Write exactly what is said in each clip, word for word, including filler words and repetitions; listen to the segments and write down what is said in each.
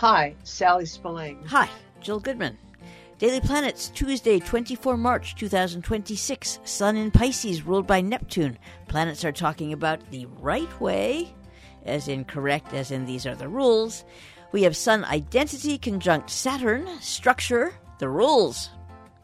Hi, Sally Spillane. Hi, Jill Goodman. Daily Planets, Tuesday, the twenty-fourth of March, two thousand twenty-six. Sun in Pisces, ruled by Neptune. Planets are talking about the right way, as in correct, as in these are the rules. We have Sun identity conjunct Saturn, structure, the rules.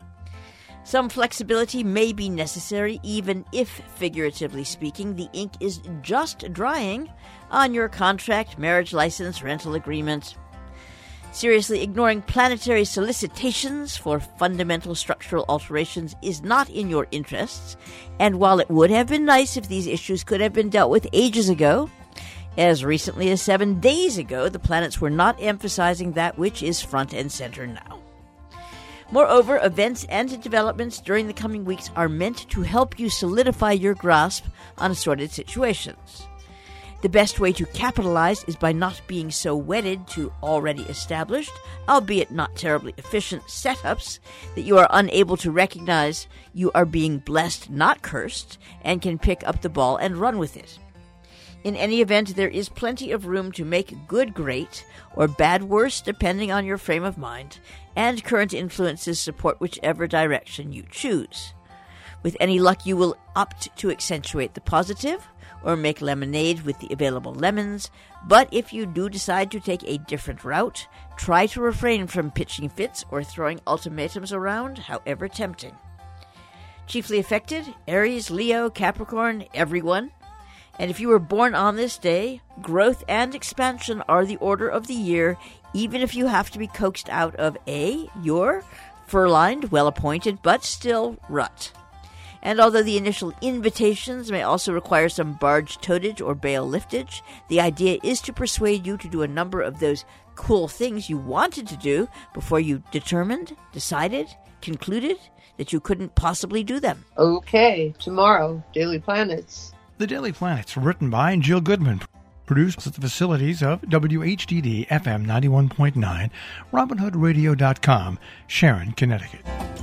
Some flexibility may be necessary, even if, figuratively speaking, the ink is just drying on your contract, marriage license, rental agreement. Seriously ignoring planetary solicitations for fundamental structural alterations is not in your interests, and while it would have been nice if these issues could have been dealt with ages ago, as recently as seven days ago, the planets were not emphasizing that which is front and center now. Moreover, events and developments during the coming weeks are meant to help you solidify your grasp on assorted situations. The best way to capitalize is by not being so wedded to already established, albeit not terribly efficient, setups that you are unable to recognize you are being blessed, not cursed, and can pick up the ball and run with it. In any event, there is plenty of room to make good great, or bad worse, depending on your frame of mind, and current influences support whichever direction you choose. With any luck, you will opt to accentuate the positive, or make lemonade with the available lemons, but if you do decide to take a different route, try to refrain from pitching fits or throwing ultimatums around, however tempting. Chiefly affected, Aries, Leo, Capricorn, everyone. And if you were born on this day, growth and expansion are the order of the year, even if you have to be coaxed out of A, your fur-lined, well-appointed, but still rut. And although the initial invitations may also require some barge totage or bale liftage, the idea is to persuade you to do a number of those cool things you wanted to do before you determined, decided, concluded that you couldn't possibly do them. Okay, tomorrow, Daily Planets. The Daily Planets, written by Jill Goodman, produced at the facilities of W H D D F M ninety-one point nine, Robin Hood Radio dot com, Sharon, Connecticut.